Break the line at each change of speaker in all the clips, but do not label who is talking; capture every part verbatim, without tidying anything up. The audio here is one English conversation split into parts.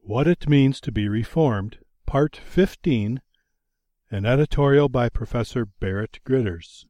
What It Means to be Reformed, Part fifteen, an editorial by Professor Barrett Gritters.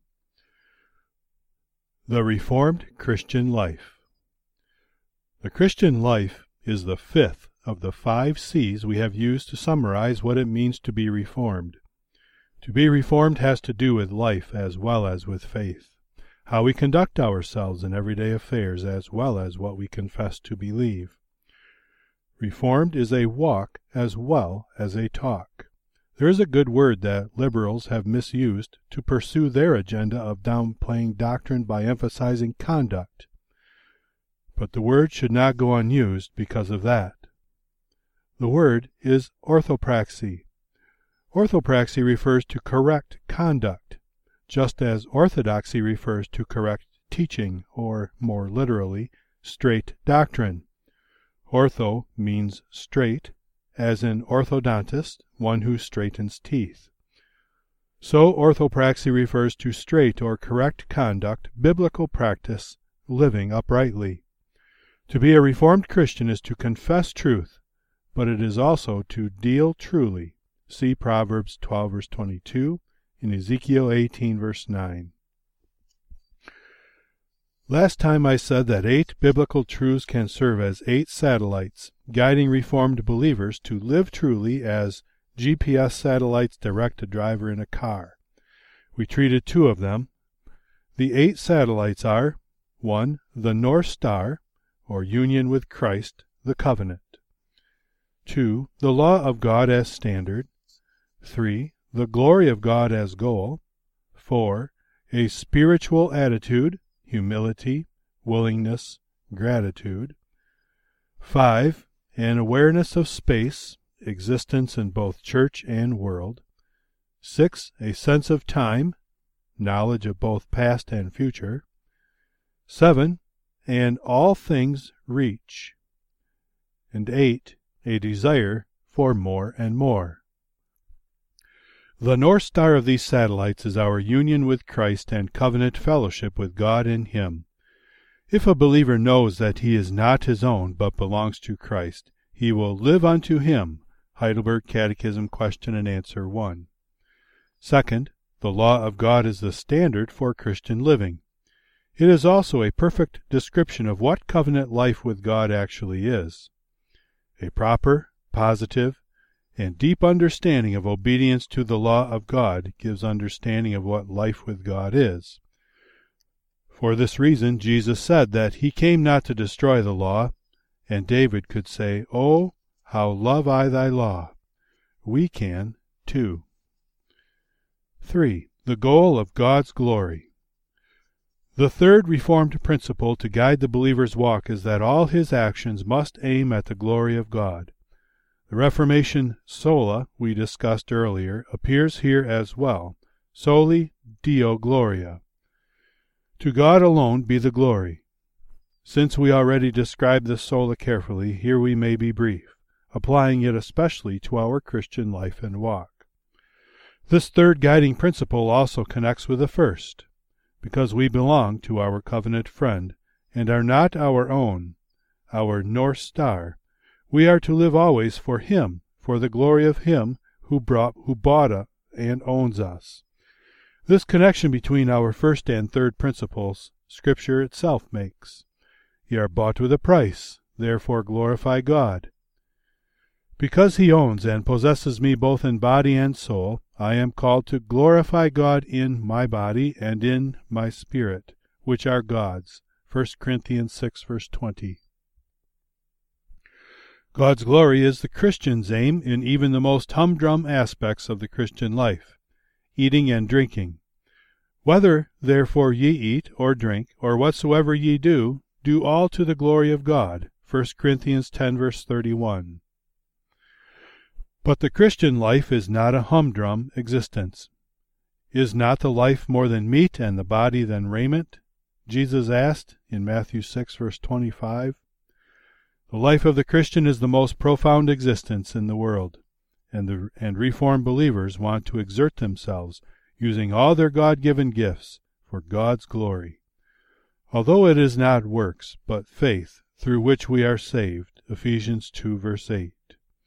The Reformed Christian Life. The Christian life is the fifth of the five C's we have used to summarize what it means to be reformed. To be reformed has to do with life as well as with faith, how we conduct ourselves in everyday affairs as well as what we confess to believe. Reformed is a walk as well as a talk. There is a good word that liberals have misused to pursue their agenda of downplaying doctrine by emphasizing conduct. But the word should not go unused because of that. The word is orthopraxy. Orthopraxy refers to correct conduct, just as orthodoxy refers to correct teaching, or, more literally, straight doctrine. Ortho means straight, as in orthodontist, one who straightens teeth. So orthopraxy refers to straight or correct conduct, biblical practice, living uprightly. To be a Reformed Christian is to confess truth, but it is also to deal truly. See Proverbs twelve, verse twenty-two, and Ezekiel eighteen, verse nine. Last time I said that eight biblical truths can serve as eight satellites, guiding Reformed believers to live truly as G P S satellites direct a driver in a car. We treated two of them. The eight satellites are: one. The North Star, or union with Christ, the covenant. two. The law of God as standard. three. The glory of God as goal. four. A spiritual attitude, humility, willingness, gratitude. five. An awareness of space, existence in both church and world. six. A sense of time, knowledge of both past and future. seven. And all things reach. And eight. A desire for more and more. The North Star of these satellites is our union with Christ and covenant fellowship with God in Him. If a believer knows that he is not his own, but belongs to Christ, he will live unto Him. Heidelberg Catechism, Question and Answer one. Second, the law of God is the standard for Christian living. It is also a perfect description of what covenant life with God actually is. A proper, positive, and deep understanding of obedience to the law of God gives understanding of what life with God is. For this reason, Jesus said that He came not to destroy the law, and David could say, "Oh, how love I thy law." We can, too. three. The goal of God's glory. The third Reformed principle to guide the believer's walk is that all his actions must aim at the glory of God. The Reformation sola we discussed earlier appears here as well. Soli Deo Gloria. To God alone be the glory. Since we already described this sola carefully, here we may be brief, applying it especially to our Christian life and walk. This third guiding principle also connects with the first, because we belong to our covenant friend, and are not our own, our North Star. We are to live always for Him, for the glory of Him who brought, who bought us and owns us. This connection between our first and third principles, Scripture itself makes. Ye are bought with a price, therefore glorify God. Because He owns and possesses me both in body and soul, I am called to glorify God in my body and in my spirit, which are God's. First Corinthians six, verse twenty. God's glory is the Christian's aim in even the most humdrum aspects of the Christian life, eating and drinking. Whether, therefore, ye eat, or drink, or whatsoever ye do, do all to the glory of God. First Corinthians ten, verse thirty-one. But the Christian life is not a humdrum existence. Is not the life more than meat, and the body than raiment? Jesus asked in Matthew six, verse twenty-five. The life of the Christian is the most profound existence in the world, and the and Reformed believers want to exert themselves, using all their God-given gifts, for God's glory. Although it is not works, but faith, through which we are saved. Ephesians two, verse eight.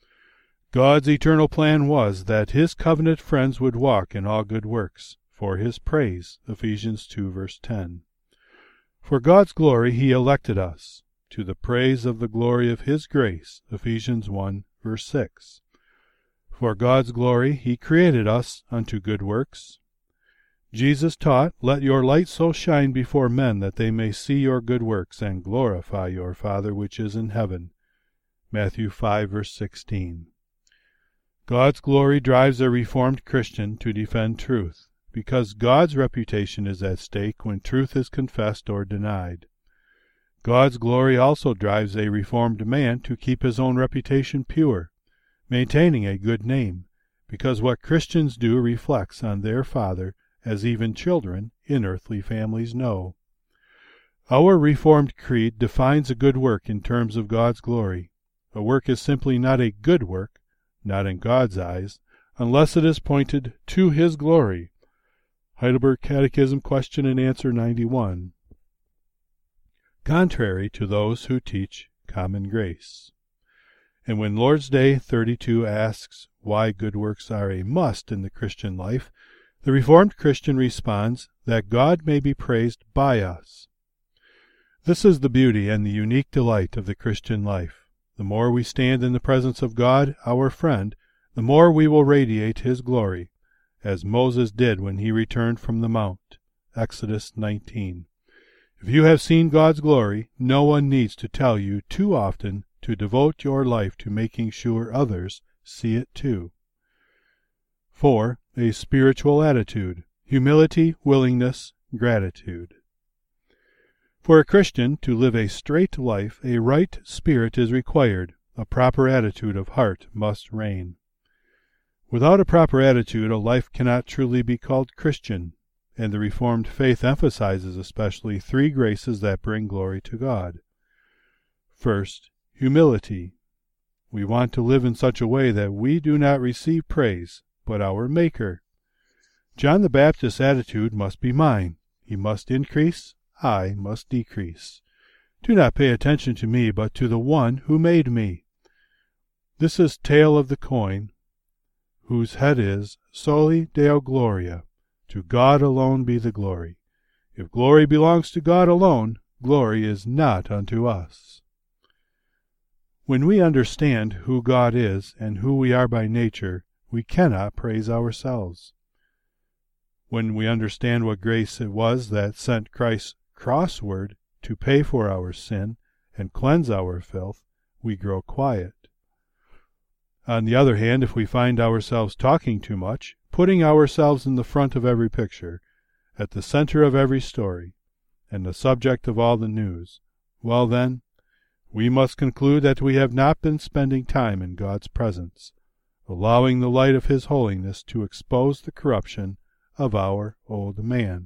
God's eternal plan was that his covenant friends would walk in all good works, for his praise, Ephesians two, verse ten. For God's glory he elected us, to the praise of the glory of his grace, Ephesians one, verse six. For God's glory he created us unto good works. Jesus taught, Let your light so shine before men that they may see your good works and glorify your Father which is in heaven, Matthew five, verse sixteen. God's glory drives a Reformed Christian to defend truth, because God's reputation is at stake when truth is confessed or denied. God's glory also drives a Reformed man to keep his own reputation pure, maintaining a good name, because what Christians do reflects on their Father, as even children in earthly families know. Our Reformed Creed defines a good work in terms of God's glory. A work is simply not a good work, not in God's eyes, unless it is pointed to his glory. Heidelberg Catechism, Question and Answer ninety-one. Contrary to those who teach common grace. And when Lord's Day thirty-two asks why good works are a must in the Christian life, the Reformed Christian responds that God may be praised by us. This is the beauty and the unique delight of the Christian life. The more we stand in the presence of God, our friend, the more we will radiate his glory, as Moses did when he returned from the mount. Exodus nineteen. If you have seen God's glory, no one needs to tell you too often to devote your life to making sure others see it too. four. A spiritual attitude: humility, willingness, gratitude. For a Christian to live a straight life, a right spirit is required. A proper attitude of heart must reign. Without a proper attitude, a life cannot truly be called Christian, and the Reformed faith emphasizes especially three graces that bring glory to God. First, humility. We want to live in such a way that we do not receive praise, but our Maker. John the Baptist's attitude must be mine. He must increase, I must decrease. Do not pay attention to me, but to the one who made me. This is tail of the coin, whose head is Soli Deo Gloria. To God alone be the glory. If glory belongs to God alone, glory is not unto us. When we understand who God is and who we are by nature, we cannot praise ourselves. When we understand what grace it was that sent Christ crossward to pay for our sin and cleanse our filth, we grow quiet. On the other hand, if we find ourselves talking too much, putting ourselves in the front of every picture, at the center of every story, and the subject of all the news, well then, we must conclude that we have not been spending time in God's presence, allowing the light of his holiness to expose the corruption of our old man.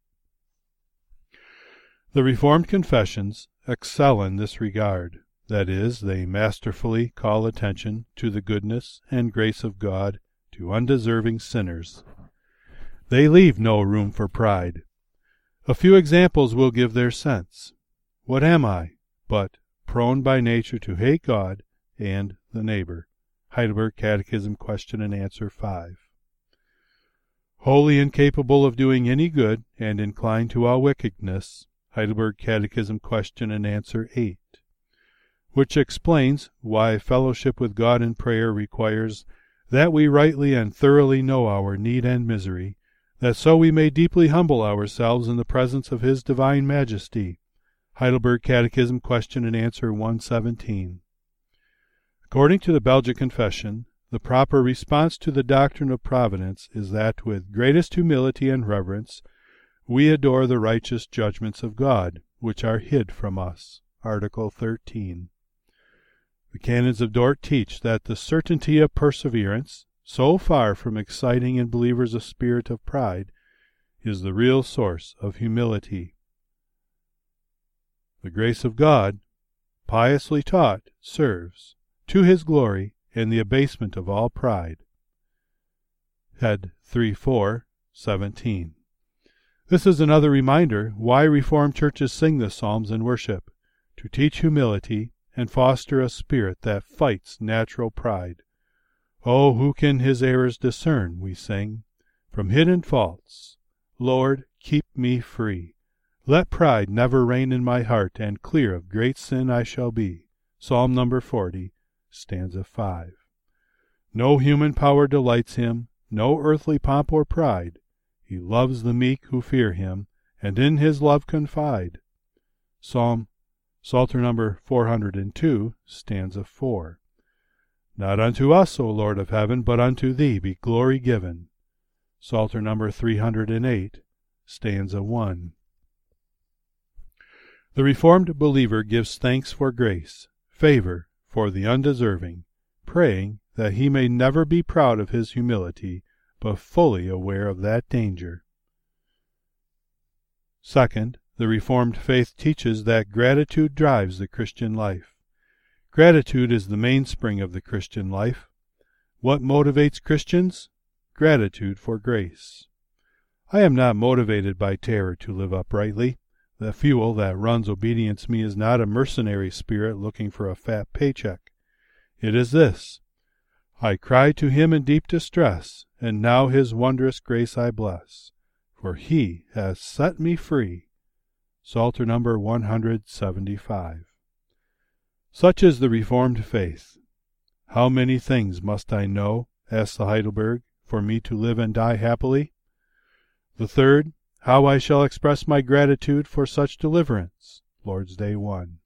The Reformed confessions excel in this regard. That is, they masterfully call attention to the goodness and grace of God to undeserving sinners. They leave no room for pride. A few examples will give their sense. What am I but prone by nature to hate God and the neighbor? Heidelberg Catechism, Question and Answer five. Wholly incapable of doing any good and inclined to all wickedness. Heidelberg Catechism, Question and Answer eight. Which explains why fellowship with God in prayer requires that we rightly and thoroughly know our need and misery, that so we may deeply humble ourselves in the presence of his divine majesty. Heidelberg Catechism, Question and Answer one seventeen. According to the Belgic Confession, the proper response to the doctrine of providence is that with greatest humility and reverence we adore the righteous judgments of God, which are hid from us. Article thirteen. The Canons of Dort teach that the certainty of perseverance, so far from exciting in believers a spirit of pride, is the real source of humility. The grace of God, piously taught, serves to his glory and the abasement of all pride. Head three four, seventeen. This is another reminder why Reformed churches sing the Psalms in worship, to teach humility and foster a spirit that fights natural pride. Oh, who can his errors discern, we sing, from hidden faults? Lord, keep me free. Let pride never reign in my heart, and clear of great sin I shall be. Psalm number forty, stanza five. No human power delights him, no earthly pomp or pride. He loves the meek who fear him, and in his love confide. Psalm, Psalter number four hundred two, stanza four. Not unto us, O Lord of heaven, but unto thee be glory given. Psalter number three hundred eight, stanza one. The Reformed believer gives thanks for grace, favor for the undeserving, praying that he may never be proud of his humility, but fully aware of that danger. Second, the Reformed faith teaches that gratitude drives the Christian life. Gratitude is the mainspring of the Christian life. What motivates Christians? Gratitude for grace. I am not motivated by terror to live uprightly. The fuel that runs obedience me is not a mercenary spirit looking for a fat paycheck. It is this: I cried to him in deep distress, and now his wondrous grace I bless, for he has set me free. Psalter number one hundred seventy-five. Such is the Reformed faith. How many things must I know, asks the Heidelberg, for me to live and die happily? The third, how I shall express my gratitude for such deliverance. Lord's Day one.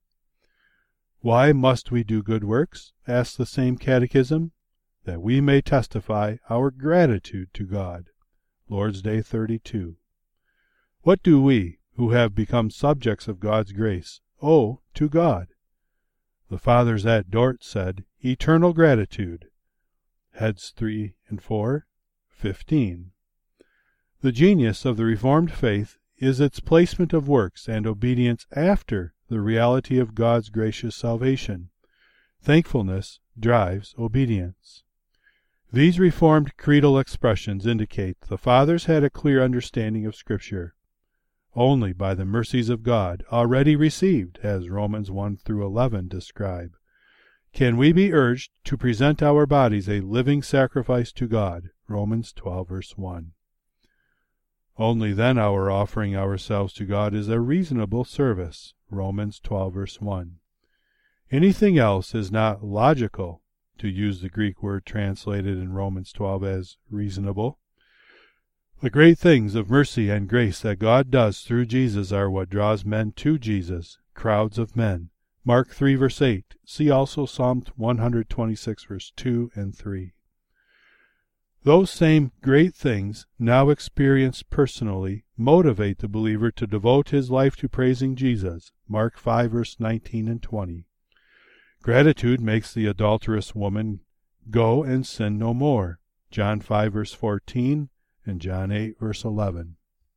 Why must we do good works? Asks the same catechism. That we may testify our gratitude to God. Lord's Day thirty-two. What do we, who have become subjects of God's grace, owe to God? The Fathers at Dort said, eternal gratitude. Heads three and four, fifteen. The genius of the Reformed faith is its placement of works and obedience after the reality of God's gracious salvation. Thankfulness drives obedience. These Reformed creedal expressions indicate the Fathers had a clear understanding of Scripture. Only by the mercies of God, already received, as Romans one through eleven describe, can we be urged to present our bodies a living sacrifice to God. Romans twelve, verse one. Only then our offering ourselves to God is a reasonable service. Romans twelve, verse one. Anything else is not logical, to use the Greek word translated in Romans twelve as reasonable. The great things of mercy and grace that God does through Jesus are what draws men to Jesus, crowds of men. Mark three, verse eight. See also Psalm one hundred twenty-six, verse two and three. Those same great things, now experienced personally, motivate the believer to devote his life to praising Jesus. Mark five, verse nineteen and twenty. Gratitude makes the adulterous woman go and sin no more. John five, verse fourteen, and John eight, verse eleven.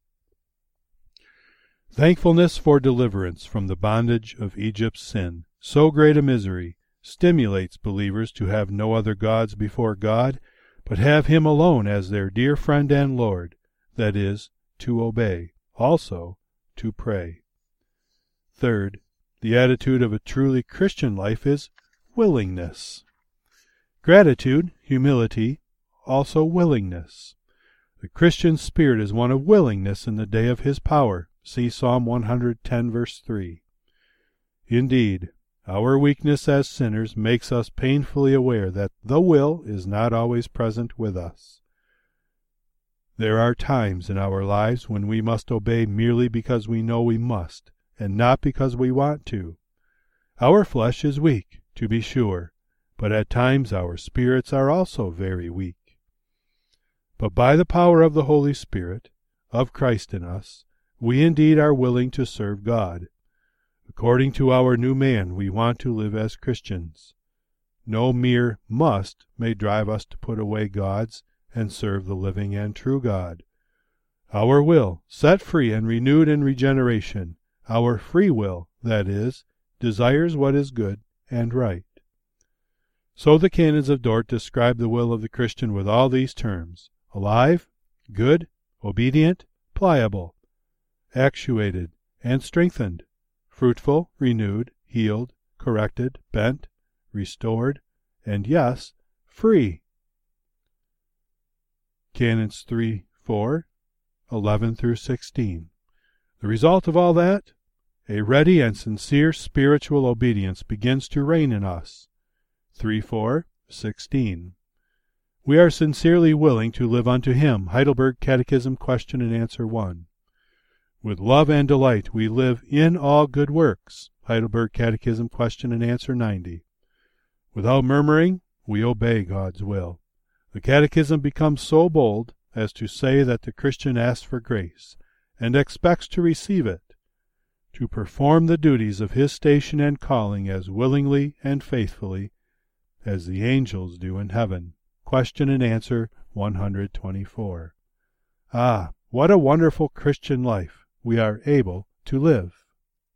Thankfulness for deliverance from the bondage of Egypt's sin, so great a misery, stimulates believers to have no other gods before God, but have Him alone as their dear friend and Lord, that is, to obey, also to pray. Third, the attitude of a truly Christian life is willingness. Gratitude, humility, also willingness. The Christian spirit is one of willingness in the day of His power. See Psalm one hundred ten, verse three. Indeed, our weakness as sinners makes us painfully aware that the will is not always present with us. There are times in our lives when we must obey merely because we know we must, and not because we want to. Our flesh is weak, to be sure, but at times our spirits are also very weak. But by the power of the Holy Spirit, of Christ in us, we indeed are willing to serve God. According to our new man, we want to live as Christians. No mere must may drive us to put away gods and serve the living and true God. Our will, set free and renewed in regeneration, our free will, that is, desires what is good and right. So the canons of Dort describe the will of the Christian with all these terms: alive, good, obedient, pliable, actuated, and strengthened, fruitful, renewed, healed, corrected, bent, restored, and yes, free. Canons three, four, eleven through sixteen. The result of all that? A ready and sincere spiritual obedience begins to reign in us. three, four, sixteen. We are sincerely willing to live unto Him. Heidelberg Catechism, Question and Answer one. With love and delight we live in all good works. Heidelberg Catechism, Question and Answer ninety. Without murmuring, we obey God's will. The Catechism becomes so bold as to say that the Christian asks for grace, and expects to receive it, to perform the duties of his station and calling as willingly and faithfully as the angels do in heaven. Question and Answer one hundred twenty-four. Ah, what a wonderful Christian life we are able to live!